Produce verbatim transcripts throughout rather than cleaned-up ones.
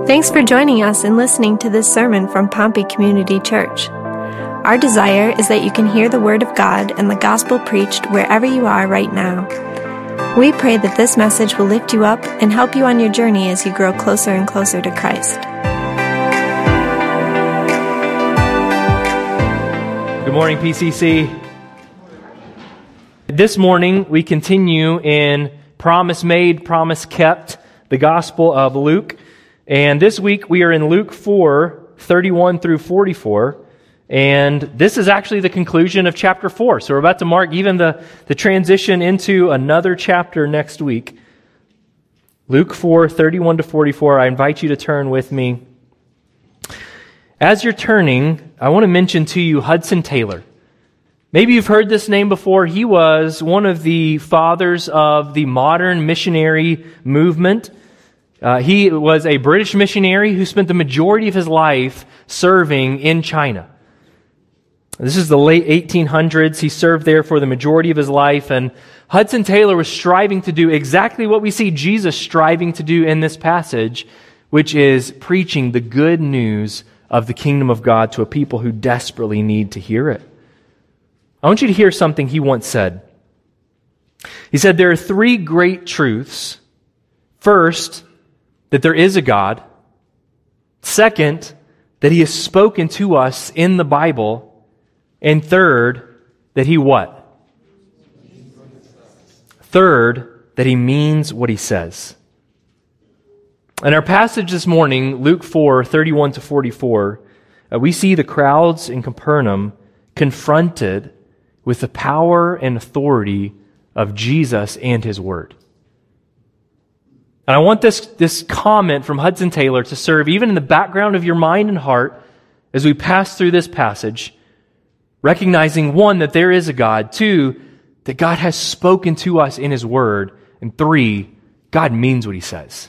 Thanks for joining us and listening to this sermon from Pompey Community Church. Our desire is that you can hear the Word of God and the gospel preached wherever you are right now. We pray that this message will lift you up and help you on your journey as you grow closer and closer to Christ. Good morning, P C C. This morning, we continue in Promise Made, Promise Kept, the Gospel of Luke. And this week, we are in Luke four, thirty-one through forty-four. And this is actually the conclusion of chapter four. So we're about to mark even the, the transition into another chapter next week. Luke four, thirty-one to forty-four. I invite you to turn with me. As you're turning, I want to mention to you Hudson Taylor. Maybe you've heard this name before. He was one of the fathers of the modern missionary movement. Uh, he was a British missionary who spent the majority of his life serving in China. This is the late eighteen hundreds. He served there for the majority of his life, and Hudson Taylor was striving to do exactly what we see Jesus striving to do in this passage, which is preaching the good news of the kingdom of God to a people who desperately need to hear it. I want you to hear something he once said. He said, there are three great truths. First, that there is a God. Second, that He has spoken to us in the Bible. And third, that He what? Third, that He means what He says. In our passage this morning, Luke four, thirty-one to forty-four, uh, we see the crowds in Capernaum confronted with the power and authority of Jesus and His Word. And I want this, this comment from Hudson Taylor to serve even in the background of your mind and heart as we pass through this passage, recognizing, one, that there is a God, two, that God has spoken to us in His Word, and three, God means what He says.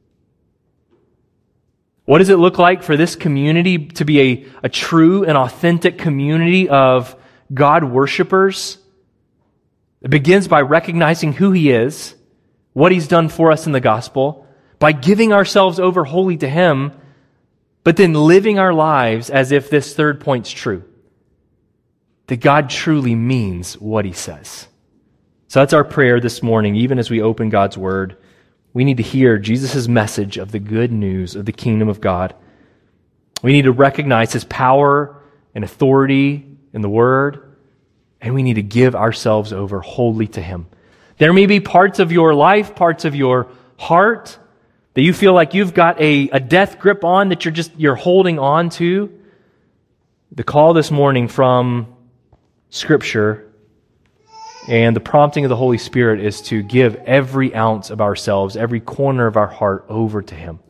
What does it look like for this community to be a, a true and authentic community of God worshipers? It begins by recognizing who He is, what He's done for us in the gospel, by giving ourselves over wholly to Him, but then living our lives as if this third point's true. That God truly means what He says. So that's our prayer this morning, even as we open God's Word. We need to hear Jesus' message of the good news of the kingdom of God. We need to recognize His power and authority in the Word, and we need to give ourselves over wholly to Him. There may be parts of your life, parts of your heart that you feel like you've got a, a death grip on, that you're just you're holding on to. The call this morning from Scripture and the prompting of the Holy Spirit is to give every ounce of ourselves, every corner of our heart over to Him.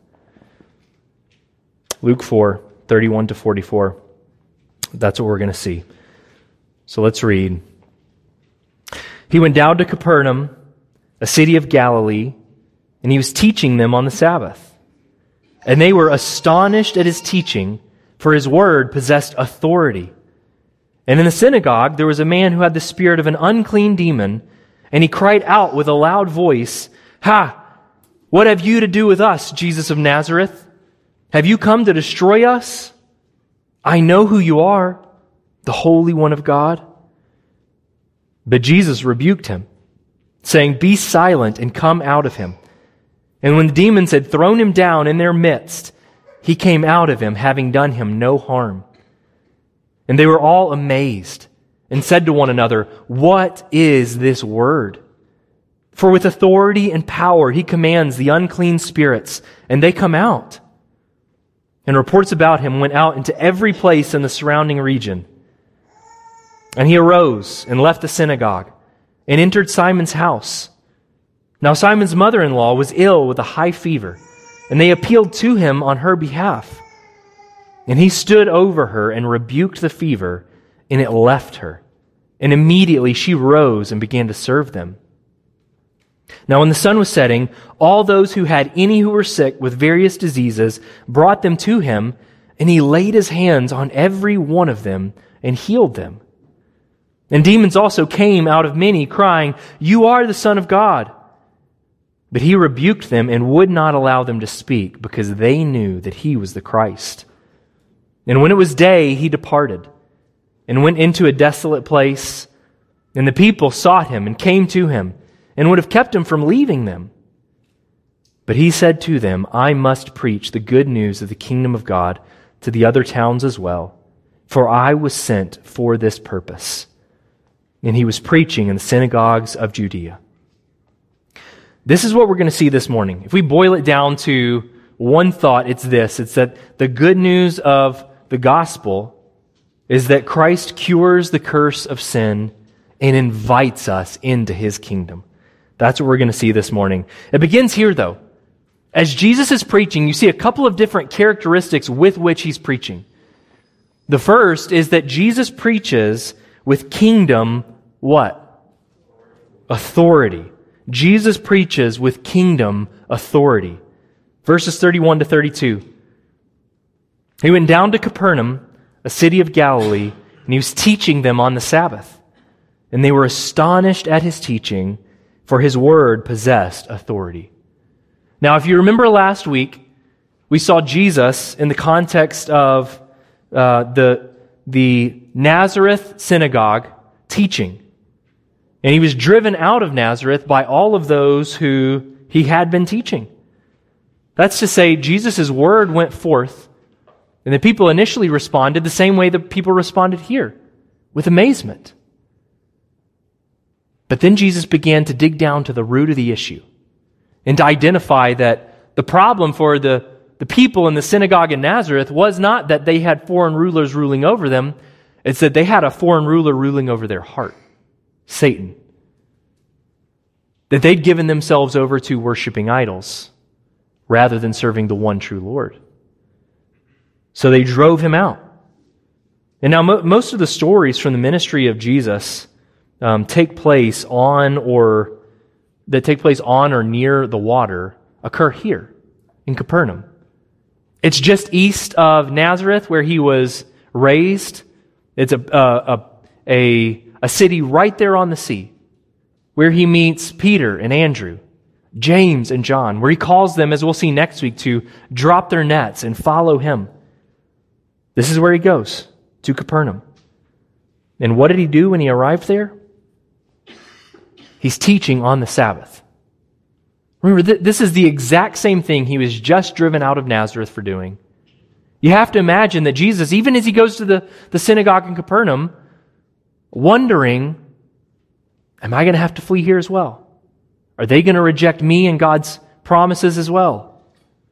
Luke four, thirty-one to forty-four. That's what we're going to see. So let's read. He went down to Capernaum, a city of Galilee, and He was teaching them on the Sabbath. And they were astonished at His teaching, for His word possessed authority. And in the synagogue there was a man who had the spirit of an unclean demon, and he cried out with a loud voice, "Ha! What have you to do with us, Jesus of Nazareth? Have you come to destroy us? I know who you are, the Holy One of God." But Jesus rebuked him, saying, "Be silent and come out of him." And when the demons had thrown him down in their midst, he came out of him, having done him no harm. And they were all amazed and said to one another, "What is this word? For with authority and power He commands the unclean spirits, and they come out." And reports about Him went out into every place in the surrounding region. And He arose and left the synagogue and entered Simon's house. Now Simon's mother-in-law was ill with a high fever, and they appealed to Him on her behalf. And He stood over her and rebuked the fever, and it left her. And immediately she rose and began to serve them. Now when the sun was setting, all those who had any who were sick with various diseases brought them to Him, and He laid His hands on every one of them and healed them. And demons also came out of many, crying, "You are the Son of God." But he rebuked them and would not allow them to speak, because they knew that he was the Christ. And when it was day, he departed and went into a desolate place. And the people sought him and came to him and would have kept him from leaving them. But he said to them, I must preach the good news of the kingdom of God to the other towns as well, for I was sent for this purpose. And he was preaching in the synagogues of Judea. This is what we're going to see this morning. If we boil it down to one thought, it's this. It's that the good news of the gospel is that Christ cures the curse of sin and invites us into his kingdom. That's what we're going to see this morning. It begins here, though. As Jesus is preaching, you see a couple of different characteristics with which he's preaching. The first is that Jesus preaches with kingdom what? Authority. Jesus preaches with kingdom authority. Verses thirty-one to thirty-two. He went down to Capernaum, a city of Galilee, and he was teaching them on the Sabbath. And they were astonished at his teaching, for his word possessed authority. Now, if you remember last week, we saw Jesus in the context of uh, the, the Nazareth synagogue teaching. And he was driven out of Nazareth by all of those who he had been teaching. That's to say, Jesus' word went forth, and the people initially responded the same way the people responded here, with amazement. But then Jesus began to dig down to the root of the issue and to identify that the problem for the, the people in the synagogue in Nazareth was not that they had foreign rulers ruling over them, it's that they had a foreign ruler ruling over their heart, Satan. That they'd given themselves over to worshiping idols rather than serving the one true Lord. So they drove him out. And now mo- most of the stories from the ministry of Jesus um, take place on or that take place on or near the water occur here in Capernaum. It's just east of Nazareth where he was raised. It's a, a, a, a city right there on the sea where he meets Peter and Andrew, James and John, where he calls them, as we'll see next week, to drop their nets and follow him. This is where he goes, to Capernaum. And what did he do when he arrived there? He's teaching on the Sabbath. Remember, th- this is the exact same thing he was just driven out of Nazareth for doing. You have to imagine that Jesus, even as he goes to the, the synagogue in Capernaum, wondering, am I going to have to flee here as well? Are they going to reject me and God's promises as well?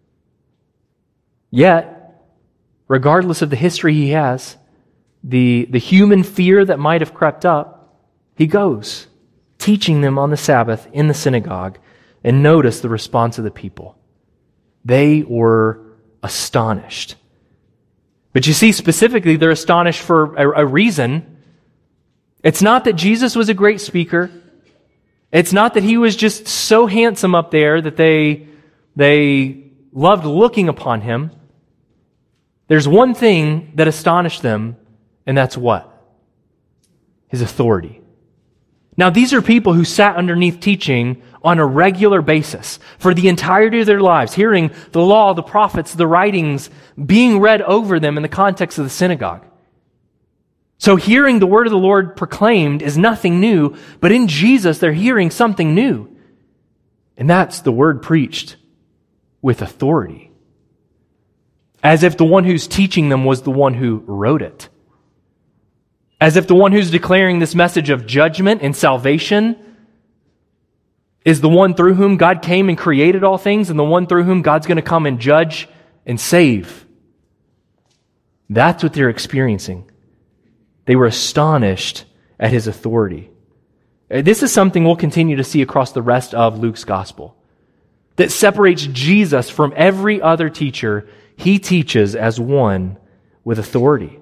Yet, regardless of the history he has, the, the human fear that might have crept up, he goes, teaching them on the Sabbath in the synagogue. And notice the response of the people. They were astonished. But you see, specifically, they're astonished for a, a reason. It's not that Jesus was a great speaker. It's not that he was just so handsome up there that they, they loved looking upon him. There's one thing that astonished them, and that's what? His authority. Now, these are people who sat underneath teaching on a regular basis for the entirety of their lives, hearing the law, the prophets, the writings being read over them in the context of the synagogue. So hearing the word of the Lord proclaimed is nothing new, but in Jesus they're hearing something new. And that's the word preached with authority. As if the one who's teaching them was the one who wrote it. As if the one who's declaring this message of judgment and salvation is the one through whom God came and created all things, and the one through whom God's going to come and judge and save. That's what they're experiencing. They were astonished at his authority. This is something we'll continue to see across the rest of Luke's gospel. That separates Jesus from every other teacher. He teaches as one with authority.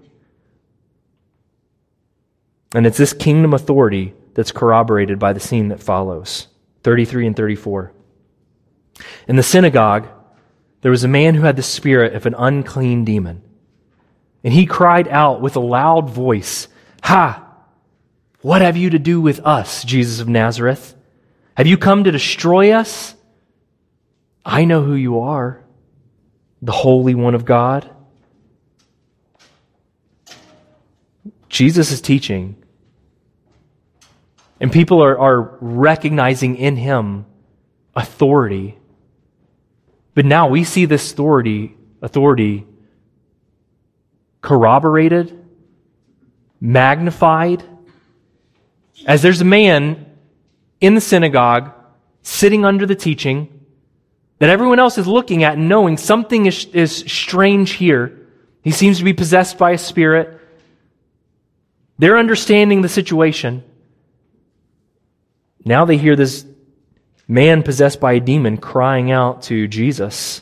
And it's this kingdom authority that's corroborated by the scene that follows. thirty-three and thirty-four. In the synagogue, there was a man who had the spirit of an unclean demon. And he cried out with a loud voice, "Ha! What have you to do with us, Jesus of Nazareth? Have you come to destroy us? I know who you are, the Holy One of God. Jesus is teaching, and people are, are recognizing in him authority. But now we see this authority, authority corroborated, magnified, as there's a man in the synagogue sitting under the teaching that everyone else is looking at and knowing something is, is strange here. He seems to be possessed by a spirit. They're understanding the situation. Now they hear this man possessed by a demon crying out to Jesus.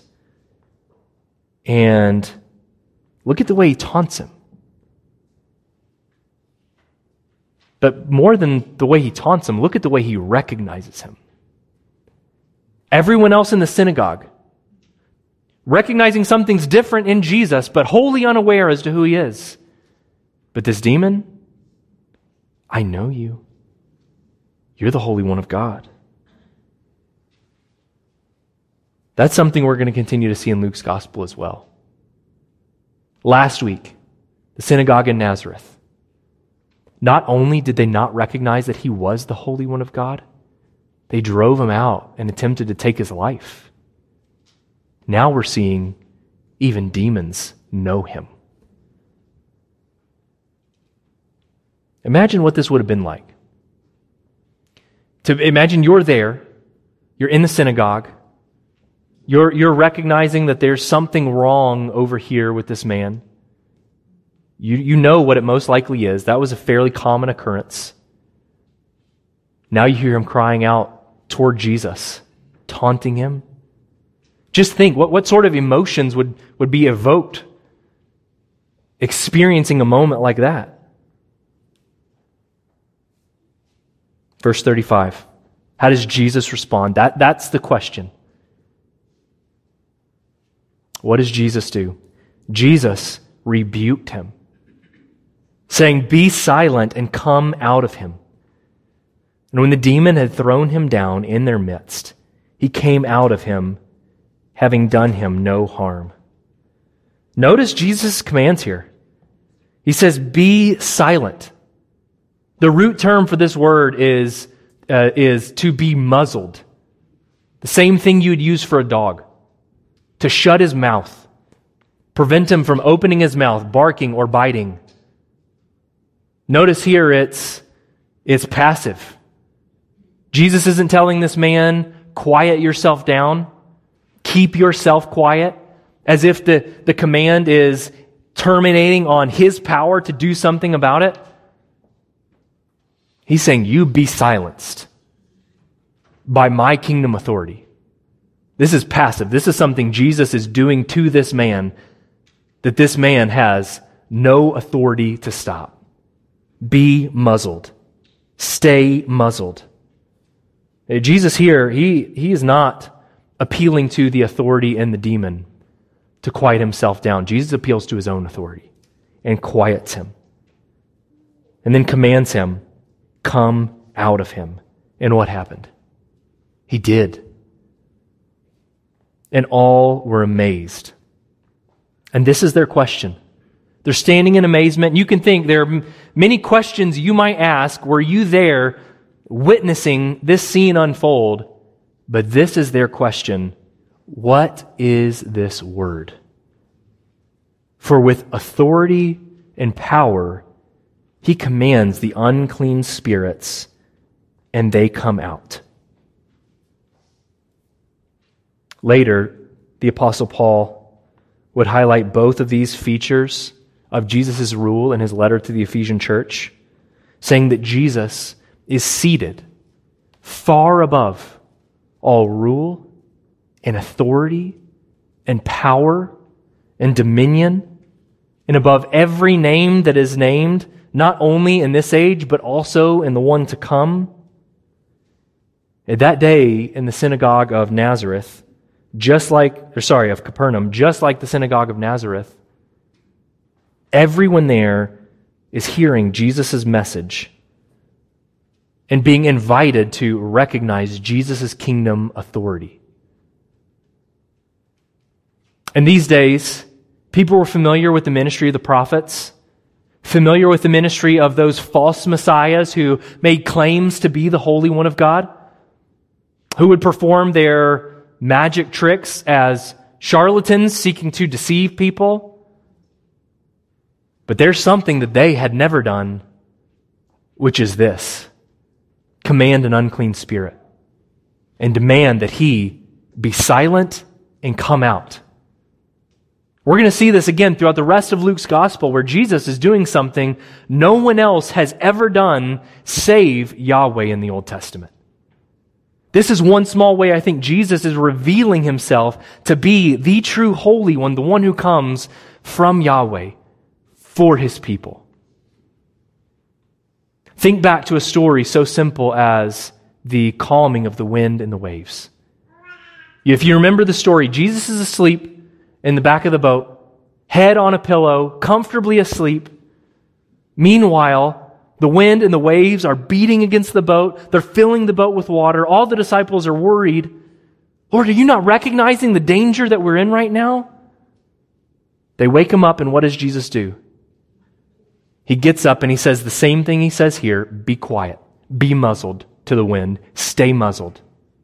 And look at the way he taunts him. But more than the way he taunts him, look at the way he recognizes him. Everyone else in the synagogue, recognizing something's different in Jesus, but wholly unaware as to who he is. But this demon, I know you. You're the Holy One of God. That's something we're going to continue to see in Luke's gospel as well. Last week, the synagogue in Nazareth. Not only did they not recognize that he was the Holy One of God, they drove him out and attempted to take his life. Now we're seeing even demons know him. Imagine what this would have been like. To imagine you're there, you're in the synagogue, you're, you're recognizing that there's something wrong over here with this man. You, you know what it most likely is. That was a fairly common occurrence. Now you hear him crying out toward Jesus, taunting him. Just think, what, what sort of emotions would, would be evoked experiencing a moment like that? Verse thirty-five. How does Jesus respond? That, that's the question. What does Jesus do? Jesus rebuked him, saying, "Be silent and come out of him." And when the demon had thrown him down in their midst, he came out of him, having done him no harm. Notice Jesus' commands here. He says, "Be silent." The root term for this word is, uh, is to be muzzled. The same thing you would use for a dog. To shut his mouth. Prevent him from opening his mouth, barking or biting. Notice here it's, it's passive. Jesus isn't telling this man, quiet yourself down, keep yourself quiet, as if the, the command is terminating on his power to do something about it. He's saying, you be silenced by my kingdom authority. This is passive. This is something Jesus is doing to this man that this man has no authority to stop. Be muzzled. Stay muzzled. Jesus here, he, he is not appealing to the authority in the demon to quiet himself down. Jesus appeals to his own authority and quiets him. And then commands him, come out of him. And what happened? He did. And all were amazed. And this is their question. They're standing in amazement. You can think there are many questions you might ask. Were you there witnessing this scene unfold? But this is their question. What is this word? For with authority and power, he commands the unclean spirits, and they come out. Later, the Apostle Paul would highlight both of these features of Jesus' rule in his letter to the Ephesian church, saying that Jesus is seated far above all rule and authority and power and dominion, and above every name that is named, not only in this age, but also in the one to come. At that day in the synagogue of Nazareth, just like, or sorry, of Capernaum, just like the synagogue of Nazareth, everyone there is hearing Jesus' message and being invited to recognize Jesus' kingdom authority. And these days, people were familiar with the ministry of the prophets, familiar with the ministry of those false messiahs who made claims to be the Holy One of God, who would perform their magic tricks as charlatans seeking to deceive people. But there's something that they had never done, which is this: command an unclean spirit and demand that he be silent and come out. We're going to see this again throughout the rest of Luke's gospel, where Jesus is doing something no one else has ever done save Yahweh in the Old Testament. This is one small way I think Jesus is revealing himself to be the true Holy One, the one who comes from Yahweh for his people. Think back to a story so simple as the calming of the wind and the waves. If you remember the story, Jesus is asleep in the back of the boat, head on a pillow, comfortably asleep. Meanwhile, the wind and the waves are beating against the boat. They're filling the boat with water. All the disciples are worried. Lord, are you not recognizing the danger that we're in right now? They wake him up, and what does Jesus do? He gets up and he says the same thing he says here: be quiet, be muzzled to the wind, stay muzzled.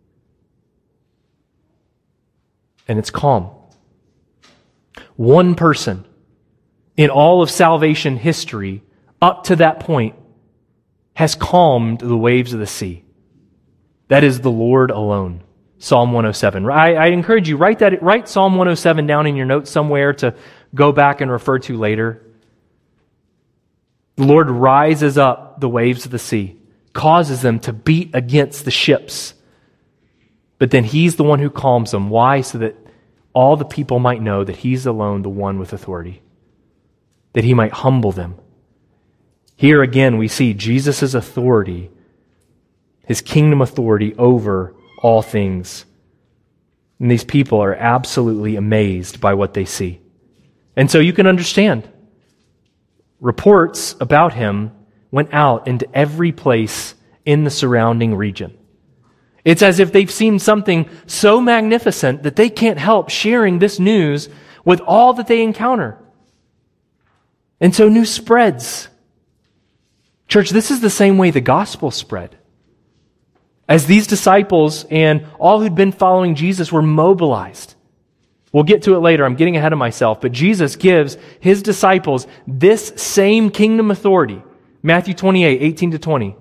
And it's calm. One person in all of salvation history up to that point has calmed the waves of the sea. That is the Lord alone. Psalm one oh seven. I, I encourage you, write that, write Psalm one oh seven down in your notes somewhere to go back and refer to later. The Lord rises up the waves of the sea, causes them to beat against the ships. But then he's the one who calms them. Why? So that all the people might know that he's alone the one with authority, that he might humble them. Here again we see Jesus' authority, his kingdom authority over all things. And these people are absolutely amazed by what they see. And so you can understand. Reports about him went out into every place in the surrounding region. It's as if they've seen something so magnificent that they can't help sharing this news with all that they encounter. And so news spreads. Church, this is the same way the gospel spread. As these disciples and all who'd been following Jesus were mobilized. We'll get to it later. I'm getting ahead of myself. But Jesus gives his disciples this same kingdom authority. Matthew twenty-eight, eighteen to twenty.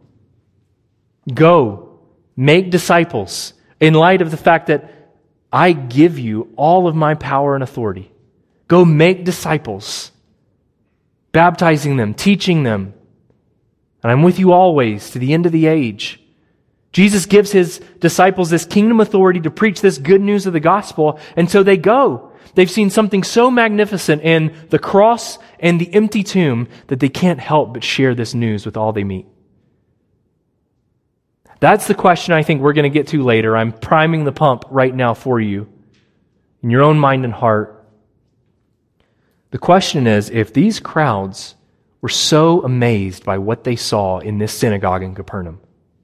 Go. Make disciples in light of the fact that I give you all of my power and authority. Go make disciples, baptizing them, teaching them. And I'm with you always to the end of the age. Jesus gives his disciples this kingdom authority to preach this good news of the gospel, and so they go. They've seen something so magnificent in the cross and the empty tomb that they can't help but share this news with all they meet. That's the question I think we're going to get to later. I'm priming the pump right now for you in your own mind and heart. The question is, if these crowds were so amazed by what they saw in this synagogue in Capernaum,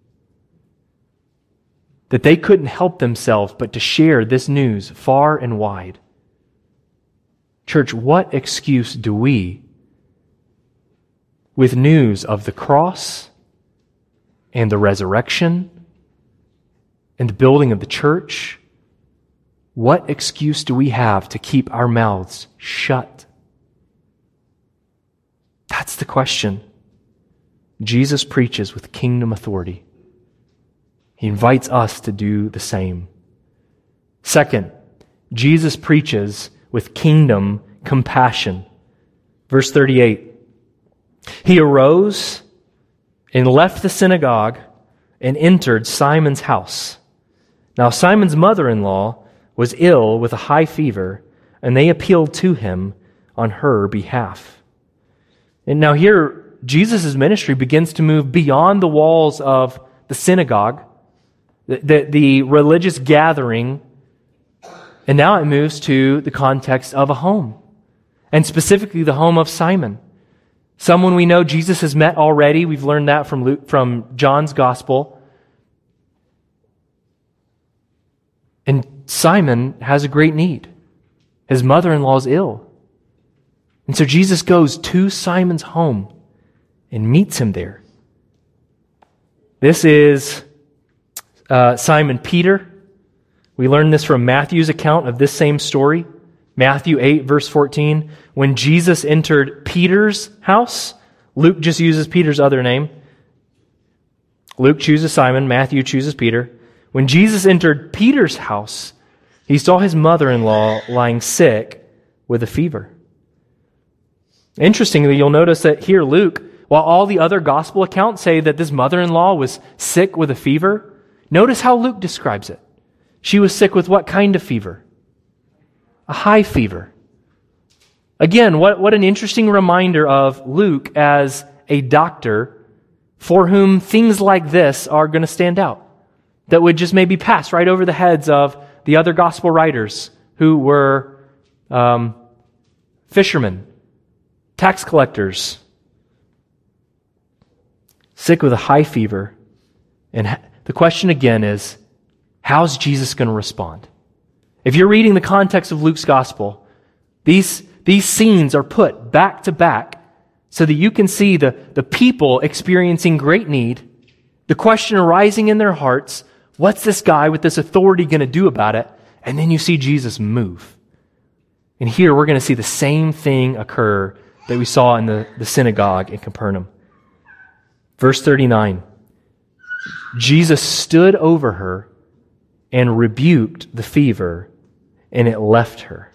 that they couldn't help themselves but to share this news far and wide. Church, what excuse do we, with news of the cross and the resurrection and the building of the church, what excuse do we have to keep our mouths shut? That's the question. Jesus preaches with kingdom authority. He invites us to do the same. Second, Jesus preaches with kingdom compassion. Verse thirty-eight. He arose and left the synagogue and entered Simon's house. Now Simon's mother-in-law was ill with a high fever, and they appealed to him on her behalf. And now here, Jesus' ministry begins to move beyond the walls of the synagogue, the, the, the religious gathering, and now it moves to the context of a home, and specifically the home of Simon. Someone we know Jesus has met already. We've learned that from Luke, from John's gospel. And Simon has a great need. His mother-in-law is ill. And so Jesus goes to Simon's home and meets him there. This is uh, Simon Peter. We learn this from Matthew's account of this same story. Matthew eight, verse fourteen. When Jesus entered Peter's house, Luke just uses Peter's other name. Luke chooses Simon, Matthew chooses Peter. When Jesus entered Peter's house, he saw his mother-in-law lying sick with a fever. Interestingly, you'll notice that here Luke, while all the other gospel accounts say that this mother-in-law was sick with a fever, notice how Luke describes it. She was sick with what kind of fever? A high fever. Again, what, what an interesting reminder of Luke as a doctor for whom things like this are going to stand out, that would just maybe pass right over the heads of the other gospel writers who were um, fishermen, tax collectors, sick with a high fever. And the question again is, how's Jesus going to respond? If you're reading the context of Luke's gospel, these, these scenes are put back to back so that you can see the, the people experiencing great need, the question arising in their hearts, what's this guy with this authority going to do about it? And then you see Jesus move. And here we're going to see the same thing occur that we saw in the, the synagogue in Capernaum. Verse thirty-nine, Jesus stood over her and rebuked the fever, and it left her.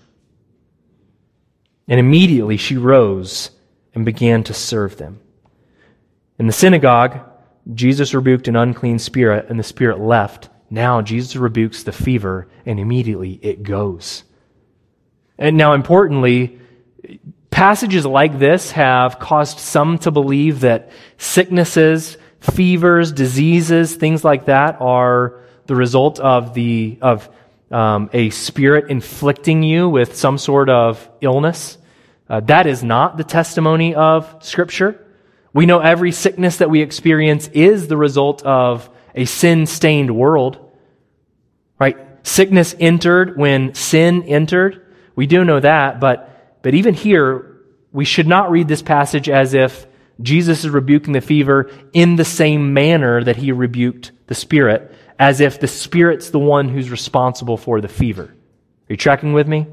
And immediately she rose and began to serve them. In the synagogue, Jesus rebuked an unclean spirit, and the spirit left. Now Jesus rebukes the fever, and immediately it goes. And now, importantly, passages like this have caused some to believe that sicknesses, fevers, diseases, things like that are the result of the of um, a spirit inflicting you with some sort of illness. Uh, that is not the testimony of Scripture. We know every sickness that we experience is the result of a sin-stained world. Right? Sickness entered when sin entered. We do know that, but, but even here, we should not read this passage as if Jesus is rebuking the fever in the same manner that he rebuked the spirit, as if the spirit's the one who's responsible for the fever. Are you tracking with me?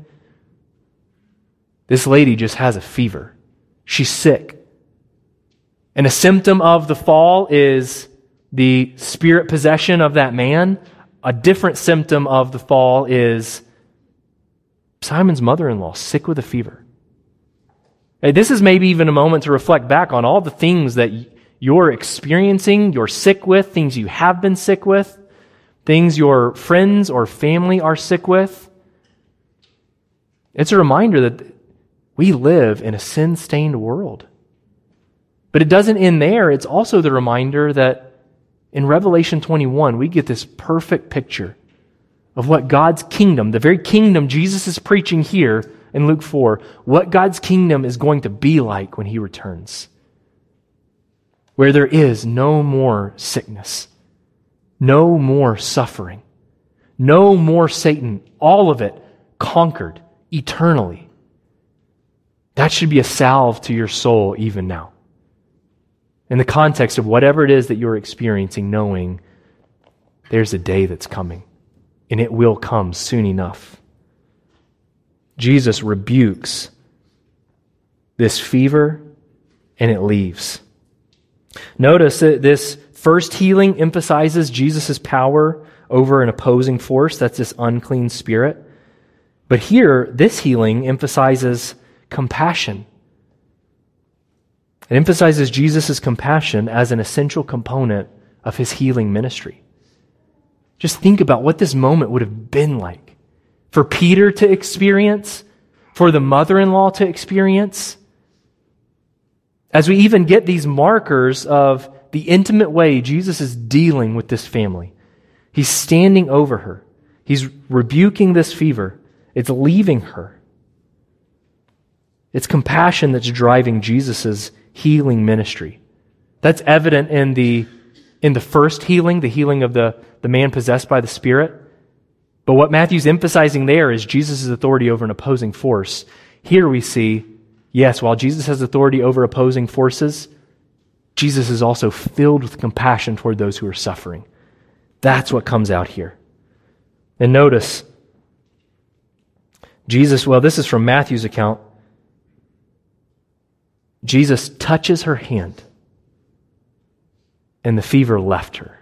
This lady just has a fever. She's sick. And a symptom of the fall is the spirit possession of that man. A different symptom of the fall is Simon's mother-in-law, sick with a fever. Hey, this is maybe even a moment to reflect back on all the things that you're experiencing, you're sick with, things you have been sick with, things your friends or family are sick with. It's a reminder that we live in a sin-stained world. But it doesn't end there. It's also the reminder that in Revelation twenty-one, we get this perfect picture of what God's kingdom, the very kingdom Jesus is preaching here in Luke four, what God's kingdom is going to be like when he returns. Where there is no more sickness, no more suffering, no more Satan, all of it conquered eternally. That should be a salve to your soul even now. In the context of whatever it is that you're experiencing, knowing there's a day that's coming, and it will come soon enough. Jesus rebukes this fever, and it leaves. Notice that this first healing emphasizes Jesus' power over an opposing force. That's this unclean spirit. But here, this healing emphasizes compassion. It emphasizes Jesus' compassion as an essential component of his healing ministry. Just think about what this moment would have been like for Peter to experience, for the mother-in-law to experience. As we even get these markers of the intimate way Jesus is dealing with this family. He's standing over her. He's rebuking this fever. It's leaving her. It's compassion that's driving Jesus' healing ministry. That's evident in the in the first healing, the healing of the, the man possessed by the Spirit. But what Matthew's emphasizing there is Jesus' authority over an opposing force. Here we see, yes, while Jesus has authority over opposing forces, Jesus is also filled with compassion toward those who are suffering. That's what comes out here. And notice, Jesus, well, this is from Matthew's account. Jesus touches her hand, and the fever left her.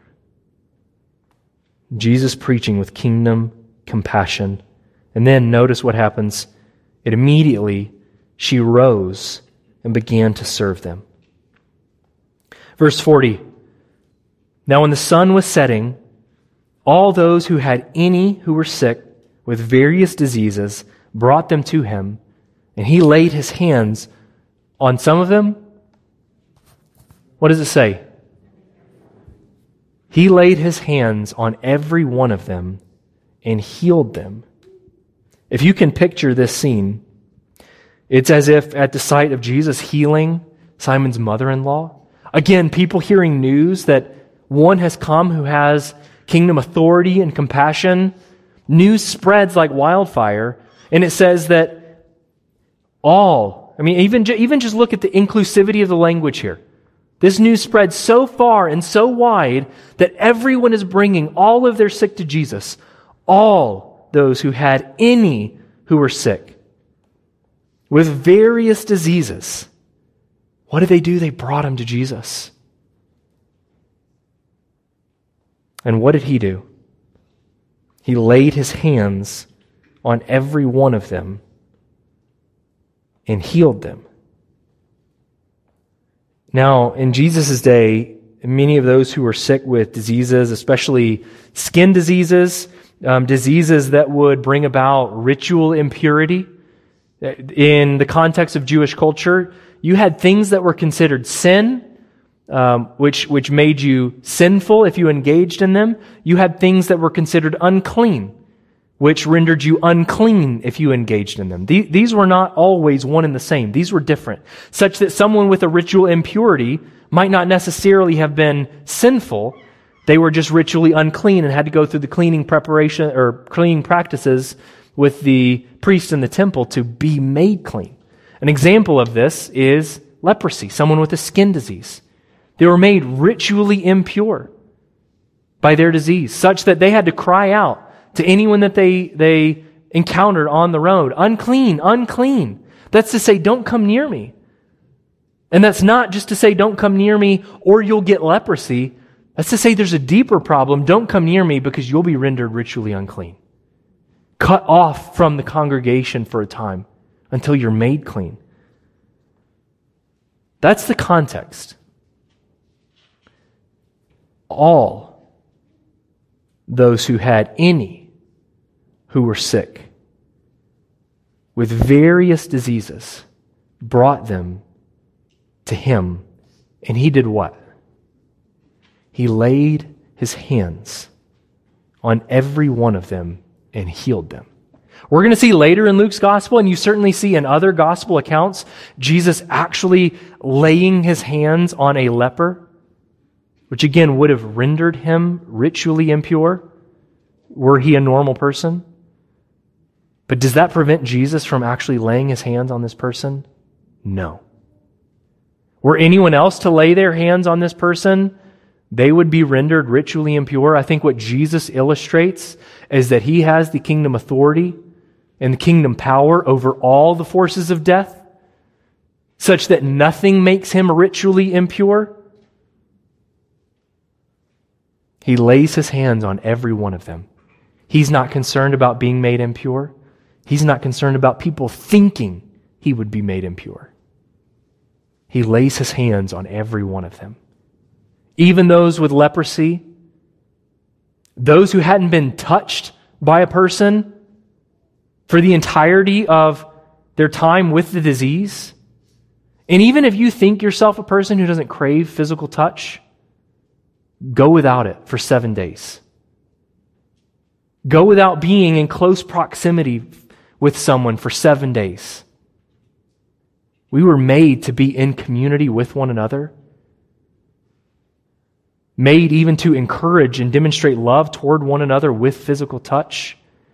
Jesus preaching with kingdom compassion. And then notice what happens. It immediately, she rose and began to serve them. Verse forty, now when the sun was setting, all those who had any who were sick with various diseases brought them to him, and he laid his hands on some of them. What does it say? He laid his hands on every one of them and healed them. If you can picture this scene, it's as if at the sight of Jesus healing Simon's mother-in-law, again, people hearing news that one has come who has kingdom authority and compassion, news spreads like wildfire, and it says that all, I mean, even, even just look at the inclusivity of the language here. This news spreads so far and so wide that everyone is bringing all of their sick to Jesus. All those who had any who were sick with various diseases. What did they do? They brought him to Jesus. And what did he do? He laid his hands on every one of them and healed them. Now, in Jesus' day, many of those who were sick with diseases, especially skin diseases, um, diseases that would bring about ritual impurity, in the context of Jewish culture, you had things that were considered sin, um, which, which made you sinful if you engaged in them. You had things that were considered unclean, which rendered you unclean if you engaged in them. These were not always one and the same. These were different, such that someone with a ritual impurity might not necessarily have been sinful. They were just ritually unclean and had to go through the cleaning preparation or cleaning practices with the priest in the temple to be made clean. An example of this is leprosy, someone with a skin disease. They were made ritually impure by their disease, such that they had to cry out to anyone that they, they encountered on the road, unclean, unclean. That's to say, don't come near me. And that's not just to say, don't come near me or you'll get leprosy. That's to say there's a deeper problem. Don't come near me because you'll be rendered ritually unclean. Cut off from the congregation for a time until you're made clean. That's the context. All those who had any who were sick with various diseases brought them to him, and he did what? He laid his hands on every one of them and healed them. We're going to see later in Luke's gospel, and you certainly see in other gospel accounts, Jesus actually laying his hands on a leper, which again would have rendered him ritually impure were he a normal person. But does that prevent Jesus from actually laying his hands on this person? No. Were anyone else to lay their hands on this person, they would be rendered ritually impure. I think what Jesus illustrates is that he has the kingdom authority and the kingdom power over all the forces of death, such that nothing makes him ritually impure. He lays his hands on every one of them. He's not concerned about being made impure. He's not concerned about people thinking he would be made impure. He lays his hands on every one of them. Even those with leprosy, those who hadn't been touched by a person for the entirety of their time with the disease. And even if you think yourself a person who doesn't crave physical touch, go without it for seven days. Go without being in close proximity with someone for seven days. We were made to be in community with one another. Made even to encourage and demonstrate love toward one another with physical touch.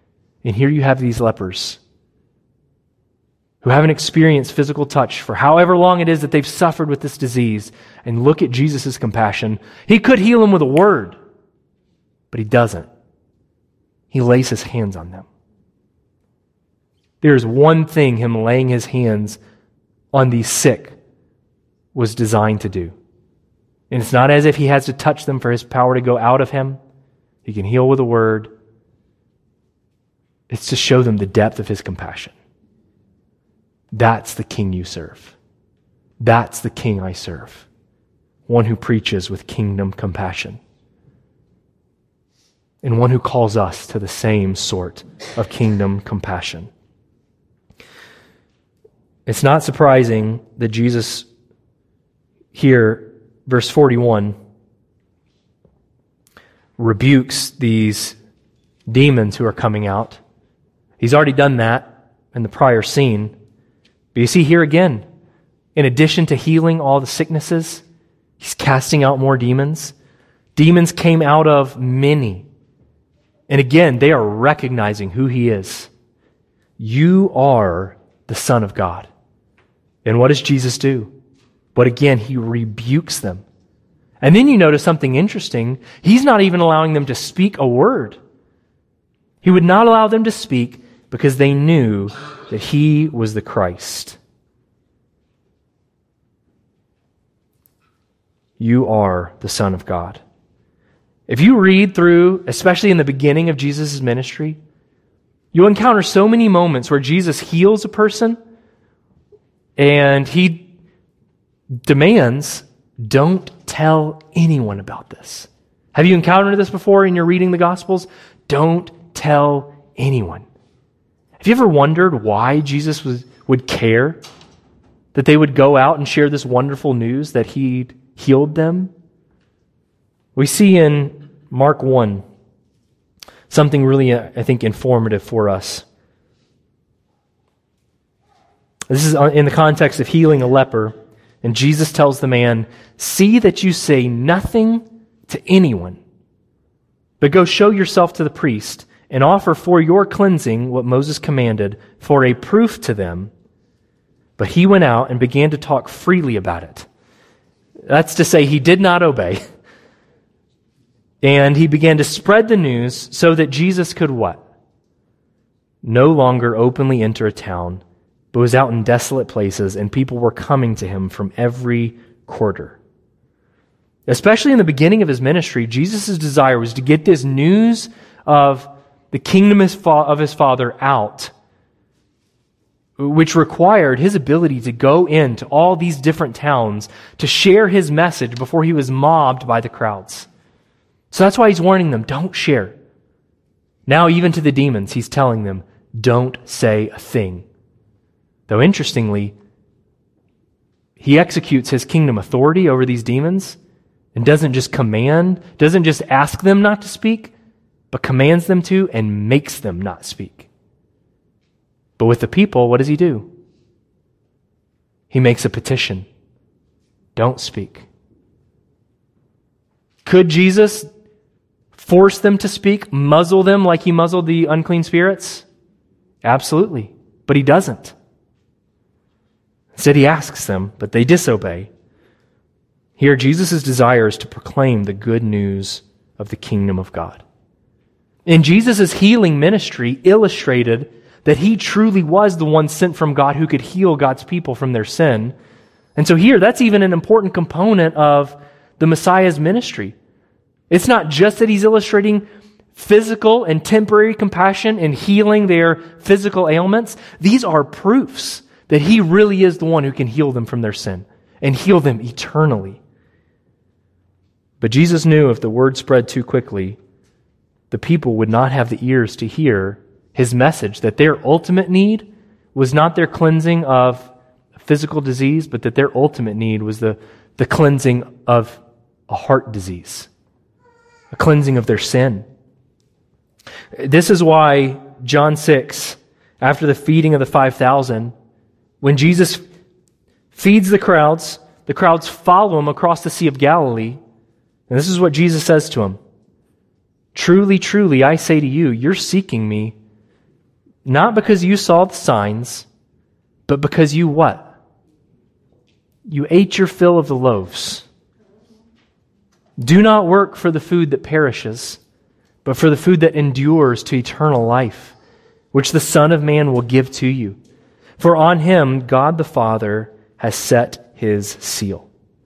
And here you have these lepers who haven't experienced physical touch for however long it is that they've suffered with this disease. And look at Jesus' compassion. He could heal them with a word, but he doesn't. He lays his hands on them. There's one thing him laying his hands on these sick was designed to do. And it's not as if he has to touch them for his power to go out of him. He can heal with a word. It's to show them the depth of his compassion. That's the king you serve. That's the king I serve. One who preaches with kingdom compassion. And one who calls us to the same sort of kingdom compassion. It's not surprising that Jesus here, verse forty-one, rebukes these demons who are coming out. He's already done that in the prior scene. But you see here again, in addition to healing all the sicknesses, he's casting out more demons. Demons came out of many. And again, they are recognizing who he is. You are the Son of God. And what does Jesus do? But again, he rebukes them. And then you notice something interesting. He's not even allowing them to speak a word. He would not allow them to speak because they knew that he was the Christ. You are the Son of God. If you read through, especially in the beginning of Jesus' ministry, you'll encounter so many moments where Jesus heals a person and he demands, don't tell anyone about this. Have you encountered this before in your reading the Gospels? Don't tell anyone. Have you ever wondered why Jesus was, would care that they would go out and share this wonderful news that he'd healed them? We see in Mark one something really, I think, informative for us. This is in the context of healing a leper, and Jesus tells the man, see that you say nothing to anyone, but go show yourself to the priest and offer for your cleansing what Moses commanded for a proof to them. But he went out and began to talk freely about it. That's to say, he did not obey. And he began to spread the news so that Jesus could what? No longer openly enter a town, but was out in desolate places, and people were coming to him from every quarter. Especially in the beginning of his ministry, Jesus' desire was to get this news of the kingdom of his Father out, which required his ability to go into all these different towns to share his message before he was mobbed by the crowds. So that's why he's warning them, don't share. Now, even to the demons, he's telling them, don't say a thing. Though interestingly, he executes his kingdom authority over these demons and doesn't just command, doesn't just ask them not to speak, but commands them to and makes them not speak. But with the people, what does he do? He makes a petition. Don't speak. Could Jesus force them to speak, muzzle them like he muzzled the unclean spirits? Absolutely. But he doesn't. Instead, he asks them, but they disobey. Here, Jesus' desire is to proclaim the good news of the kingdom of God. In Jesus' healing ministry illustrated that he truly was the one sent from God who could heal God's people from their sin. And so here, that's even an important component of the Messiah's ministry. It's not just that he's illustrating physical and temporary compassion and healing their physical ailments. These are proofs that he really is the one who can heal them from their sin and heal them eternally. But Jesus knew if the word spread too quickly, the people would not have the ears to hear his message, that their ultimate need was not their cleansing of physical disease, but that their ultimate need was the, the cleansing of a heart disease, a cleansing of their sin. This is why John six, after the feeding of the five thousand, when Jesus feeds the crowds, the crowds follow him across the Sea of Galilee, and this is what Jesus says to them. Truly, truly, I say to you, you're seeking me not because you saw the signs, but because you what? You ate your fill of the loaves. Do not work for the food that perishes, but for the food that endures to eternal life, which the Son of Man will give to you. For on him God the Father has set his seal.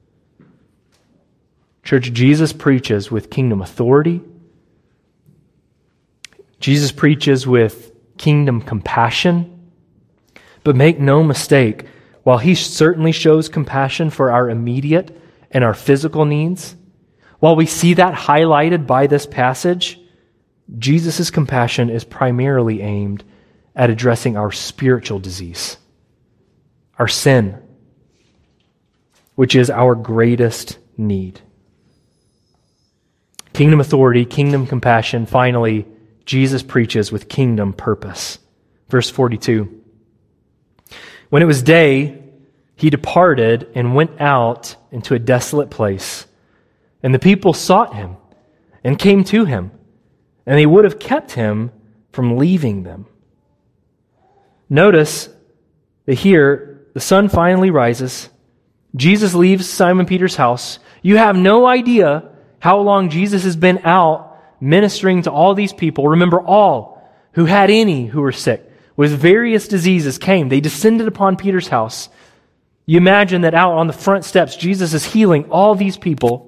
Church, Jesus preaches with kingdom authority. Jesus preaches with kingdom compassion. But make no mistake, while he certainly shows compassion for our immediate and our physical needs, while we see that highlighted by this passage, Jesus' compassion is primarily aimed at addressing our spiritual disease, our sin, which is our greatest need. Kingdom authority, kingdom compassion. Finally, Jesus preaches with kingdom purpose. Verse forty-two. When it was day, he departed and went out into a desolate place. And the people sought him and came to him, and they would have kept him from leaving them. Notice that here, the sun finally rises. Jesus leaves Simon Peter's house. You have no idea how long Jesus has been out ministering to all these people. Remember, all who had any who were sick with various diseases came. They descended upon Peter's house. You imagine that out on the front steps, Jesus is healing all these people,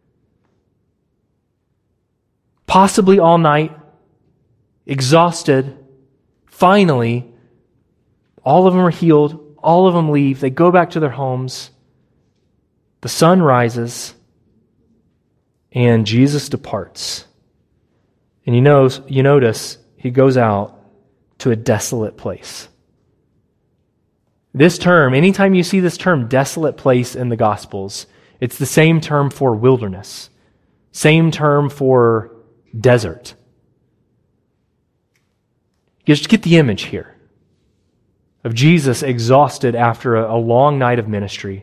possibly all night, exhausted. Finally, all of them are healed. All of them leave. They go back to their homes. The sun rises, and Jesus departs. And you know, you notice he goes out to a desolate place. This term, anytime you see this term desolate place in the Gospels, it's the same term for wilderness, same term for desert. You just get the image here of Jesus exhausted after a, a long night of ministry,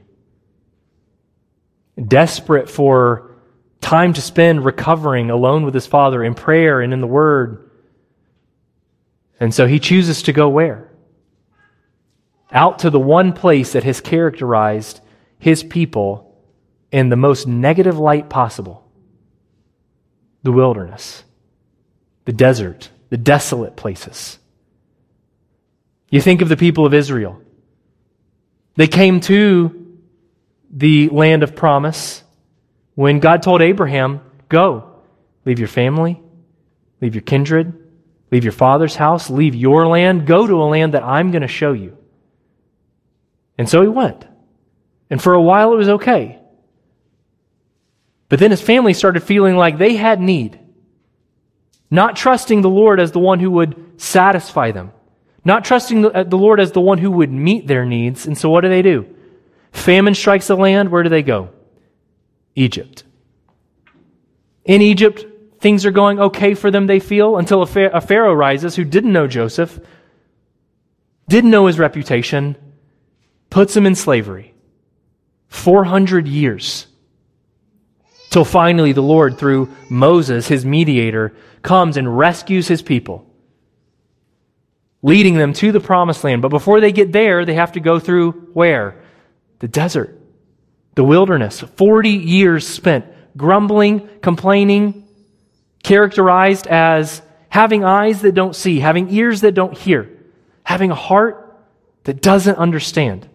desperate for time to spend recovering alone with his Father in prayer and in the Word. And so he chooses to go where? Out to the one place that has characterized his people in the most negative light possible. The wilderness, the desert, the desolate places. You think of the people of Israel. They came to the land of promise when God told Abraham, go, leave your family, leave your kindred, leave your father's house, leave your land, go to a land that I'm going to show you. And so he went. And for a while it was okay. But then his family started feeling like they had need, not trusting the Lord as the one who would satisfy them, not trusting the, the Lord as the one who would meet their needs. And so what do they do? Famine strikes the land. Where do they go? Egypt. In Egypt, things are going okay for them, they feel, until a, a Pharaoh rises who didn't know Joseph, didn't know his reputation, puts him in slavery. four hundred years. Till finally the Lord, through Moses, his mediator, comes and rescues his people, leading them to the promised land. But before they get there, they have to go through where? The desert, the wilderness. forty years spent grumbling, complaining, characterized as having eyes that don't see, having ears that don't hear, having a heart that doesn't understand.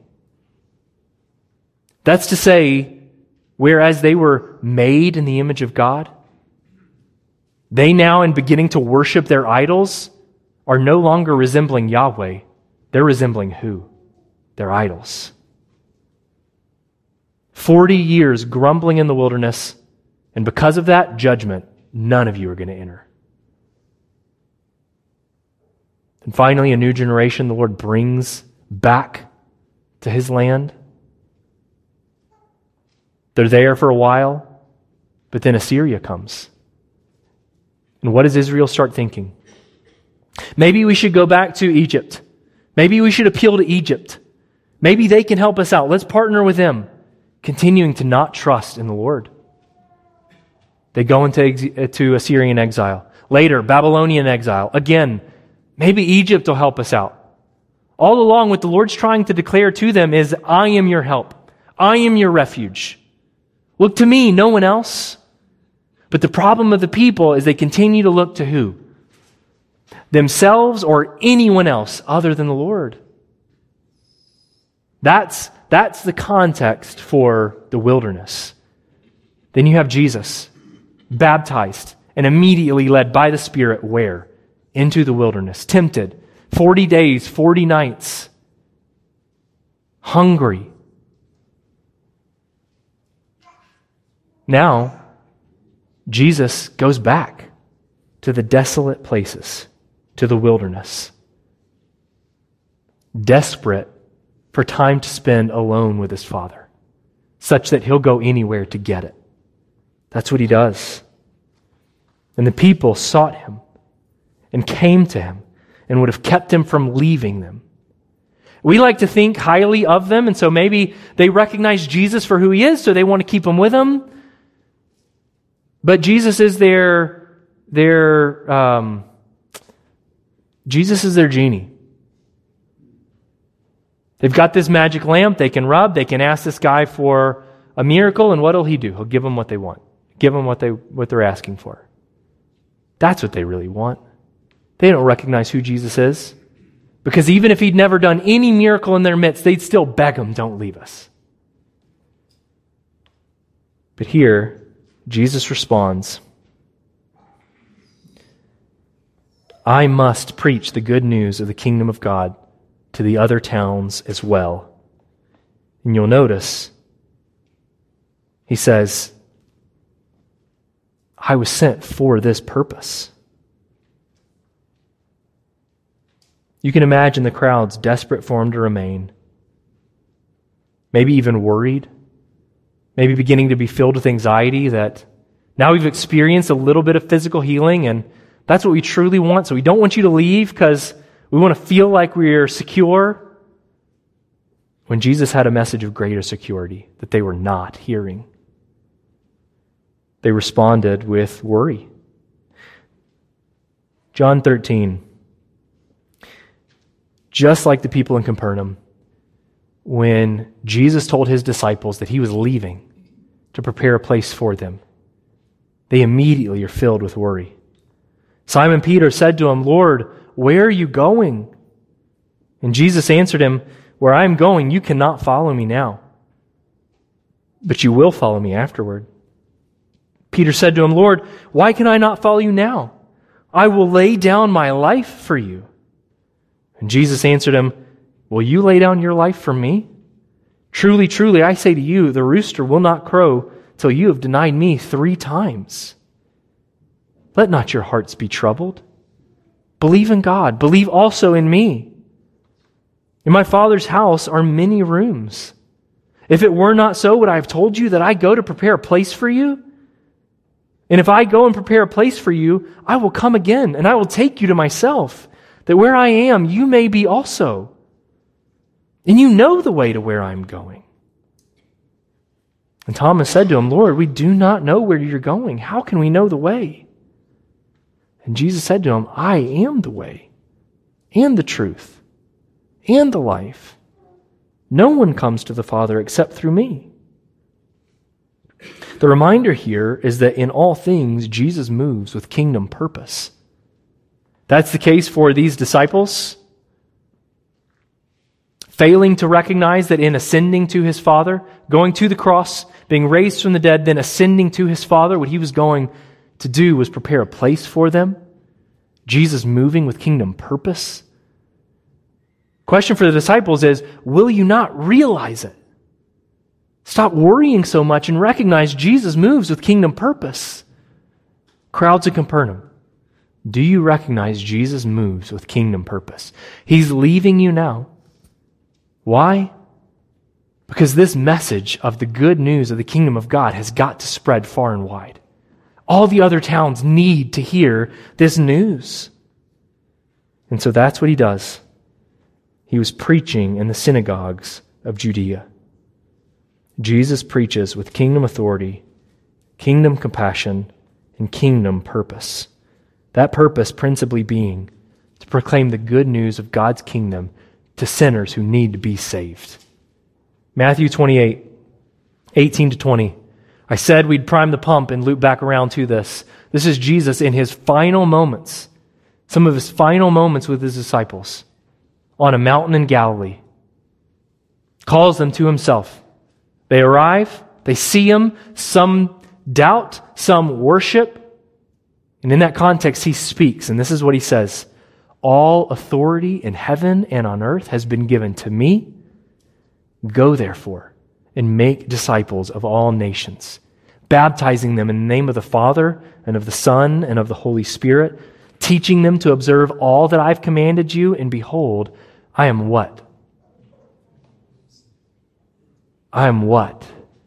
That's to say, whereas they were made in the image of God, they now, in beginning to worship their idols, are no longer resembling Yahweh. They're resembling who? Their idols. Forty years grumbling in the wilderness, and because of that, judgment. None of you are going to enter. And finally, a new generation the Lord brings back to his land. They're there for a while, but then Assyria comes. And what does Israel start thinking? Maybe we should go back to Egypt. Maybe we should appeal to Egypt. Maybe they can help us out. Let's partner with them. Continuing to not trust in the Lord. They go into, to Assyrian exile. Later, Babylonian exile. Again, Maybe Egypt will help us out. All along, what the Lord's trying to declare to them is, I am your help. I am your refuge. Look to me, no one else. But the problem of the people is they continue to look to who? Themselves or anyone else other than the Lord. That's, that's the context for the wilderness. Then you have Jesus, baptized and immediately led by the Spirit where? Into the wilderness, tempted, forty days, forty nights, hungry. Now, Jesus goes back to the desolate places, to the wilderness, desperate for time to spend alone with his Father, such that he'll go anywhere to get it. That's what he does. And the people sought him and came to him and would have kept him from leaving them. We like to think highly of them, and so maybe they recognize Jesus for who he is, so they want to keep him with them. But Jesus is their, their, um, Jesus is their genie. They've got this magic lamp they can rub. They can ask this guy for a miracle, and what'll he do? He'll give them what they want. Give them what they what they're asking for. That's what they really want. They don't recognize who Jesus is. Because even if he'd never done any miracle in their midst, they'd still beg him, don't leave us. But here, Jesus responds, I must preach the good news of the kingdom of God to the other towns as well. And you'll notice, he says, I was sent for this purpose. You can imagine the crowds desperate for him to remain, maybe even worried, maybe beginning to be filled with anxiety that now we've experienced a little bit of physical healing, and that's what we truly want, so we don't want you to leave because we want to feel like we're secure. When Jesus had a message of greater security that they were not hearing, they responded with worry. John thirteen. Just like the people in Capernaum, when Jesus told his disciples that he was leaving to prepare a place for them, they immediately are filled with worry. Simon Peter said to him, Lord, where are you going? And Jesus answered him, where I am going, you cannot follow me now, but you will follow me afterward. Peter said to him, Lord, why can I not follow you now? I will lay down my life for you. And Jesus answered him, will you lay down your life for me? Truly, truly, I say to you, the rooster will not crow till you have denied me three times. Let not your hearts be troubled. Believe in God. Believe also in me. In my Father's house are many rooms. If it were not so, would I have told you that I go to prepare a place for you? And if I go and prepare a place for you, I will come again, and I will take you to myself, that where I am, you may be also. And you know the way to where I'm going. And Thomas said to him, Lord, we do not know where you're going. How can we know the way? And Jesus said to him, I am the way, and the truth, and the life. No one comes to the Father except through me. The reminder here is that in all things, Jesus moves with kingdom purpose. That's the case for these disciples, failing to recognize that in ascending to his Father, going to the cross, being raised from the dead, then ascending to his Father, what he was going to do was prepare a place for them. Jesus moving with kingdom purpose. Question for the disciples is, will you not realize it? Stop worrying so much and recognize Jesus moves with kingdom purpose. Crowds in Capernaum, do you recognize Jesus moves with kingdom purpose? He's leaving you now. Why? Because this message of the good news of the kingdom of God has got to spread far and wide. All the other towns need to hear this news. And so that's what he does. He was preaching in the synagogues of Judea. Jesus preaches with kingdom authority, kingdom compassion, and kingdom purpose. That purpose principally being to proclaim the good news of God's kingdom to sinners who need to be saved. Matthew twenty-eight, eighteen to twenty. I said we'd prime the pump and loop back around to this. This is Jesus in his final moments, some of his final moments with his disciples on a mountain in Galilee. Calls them to himself. They arrive, they see him, some doubt, some worship. And in that context, he speaks, and this is what he says. All authority in heaven and on earth has been given to me. Go therefore and make disciples of all nations, baptizing them in the name of the Father and of the Son and of the Holy Spirit, teaching them to observe all that I've commanded you, and behold, I am what? I am what?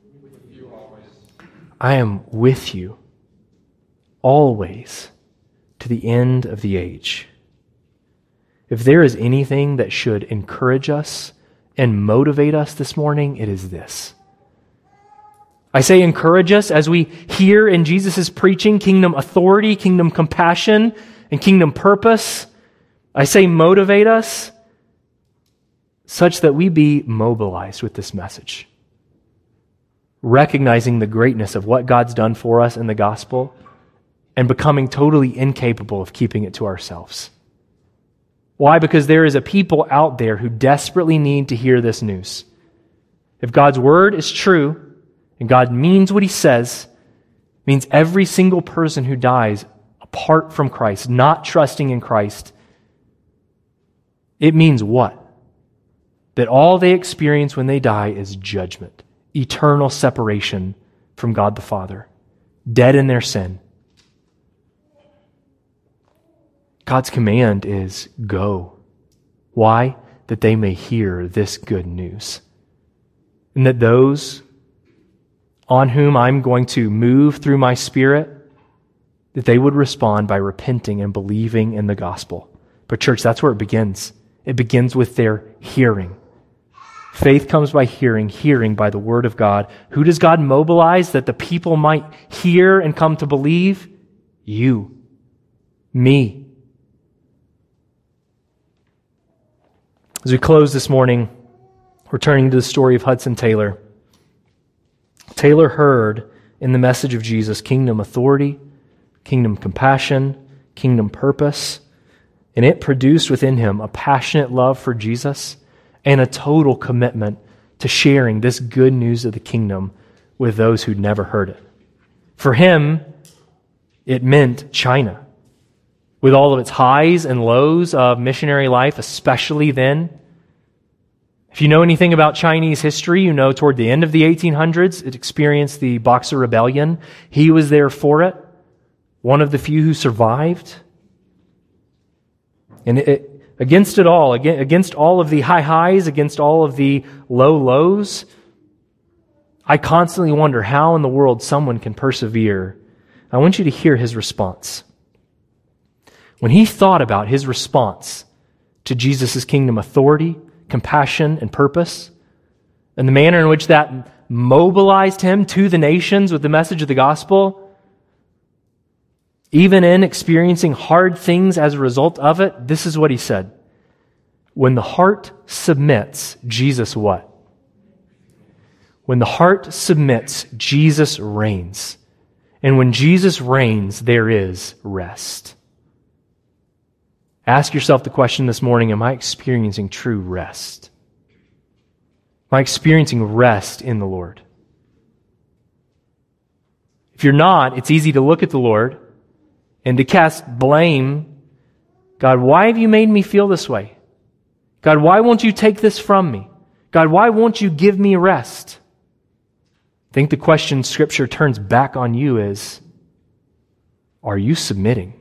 I am with you always to the end of the age. If there is anything that should encourage us and motivate us this morning, it is this. I say encourage us as we hear in Jesus' preaching kingdom authority, kingdom compassion, and kingdom purpose. I say motivate us such that we be mobilized with this message, recognizing the greatness of what God's done for us in the gospel and becoming totally incapable of keeping it to ourselves. Why? Because there is a people out there who desperately need to hear this news. If God's word is true and God means what he says, it means every single person who dies apart from Christ, not trusting in Christ, it means what? That all they experience when they die is judgment, eternal separation from God the Father, dead in their sin. God's command is go. Why? That they may hear this good news. And that those on whom I'm going to move through my Spirit, that they would respond by repenting and believing in the gospel. But church, that's where it begins. It begins with their hearing. Faith comes by hearing, hearing by the word of God. Who does God mobilize that the people might hear and come to believe? You. Me. As we close this morning, we're turning to the story of Hudson Taylor. Taylor heard in the message of Jesus kingdom authority, kingdom compassion, kingdom purpose, and it produced within him a passionate love for Jesus and a total commitment to sharing this good news of the kingdom with those who'd never heard it. For him, it meant China, with all of its highs and lows of missionary life, especially then. If you know anything about Chinese history, you know toward the end of the eighteen hundreds, it experienced the Boxer Rebellion. He was there for it, one of the few who survived. And it, against it all, against all of the high highs, against all of the low lows, I constantly wonder how in the world someone can persevere. I want you to hear his response. When he thought about his response to Jesus' kingdom authority, compassion, and purpose, and the manner in which that mobilized him to the nations with the message of the gospel, even in experiencing hard things as a result of it, this is what he said. When the heart submits, Jesus what? When the heart submits, Jesus reigns. And when Jesus reigns, there is rest. Ask yourself the question this morning, am I experiencing true rest? Am I experiencing rest in the Lord? If you're not, it's easy to look at the Lord and to cast blame. God, why have you made me feel this way? God, why won't you take this from me? God, why won't you give me rest? I think the question Scripture turns back on you is, are you submitting?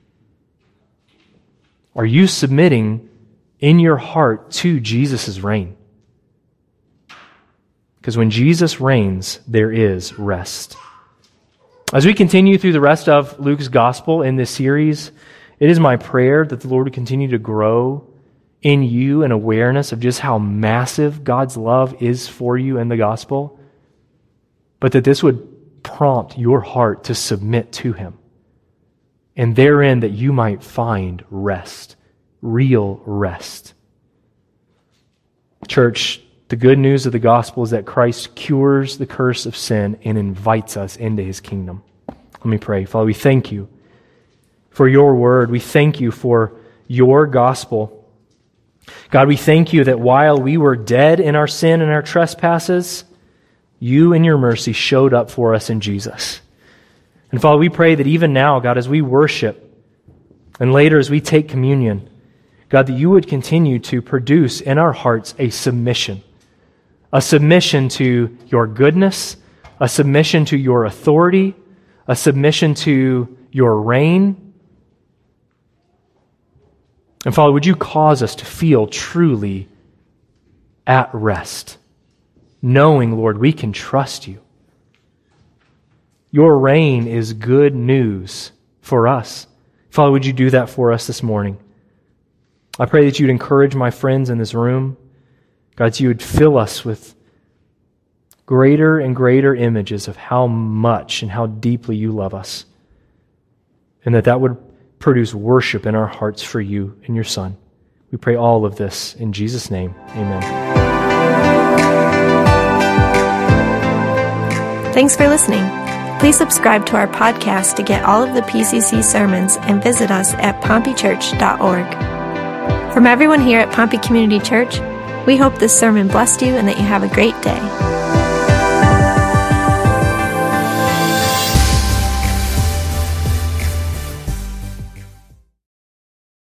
Are you submitting in your heart to Jesus' reign? Because when Jesus reigns, there is rest. As we continue through the rest of Luke's gospel in this series, it is my prayer that the Lord would continue to grow in you an awareness of just how massive God's love is for you in the gospel, but that this would prompt your heart to submit to Him, and therein that you might find rest real rest. Church, the good news of the gospel is that Christ cures the curse of sin and invites us into his kingdom. Let me pray. Father, we thank you for your word. We thank you for your gospel. God, we thank you that while we were dead in our sin and our trespasses, you in your mercy showed up for us in Jesus. And Father, we pray that even now, God, as we worship and later as we take communion, God, that you would continue to produce in our hearts a submission, a submission to your goodness, a submission to your authority, a submission to your reign. And Father, would you cause us to feel truly at rest, knowing, Lord, we can trust you. Your reign is good news for us. Father, would you do that for us this morning? I pray that you'd encourage my friends in this room. God, that you would fill us with greater and greater images of how much and how deeply you love us. And that that would produce worship in our hearts for you and your Son. We pray all of this in Jesus' name. Amen. Thanks for listening. Please subscribe to our podcast to get all of the P C C sermons and visit us at pompey church dot org. From everyone here at Pompey Community Church, we hope this sermon blessed you and that you have a great day.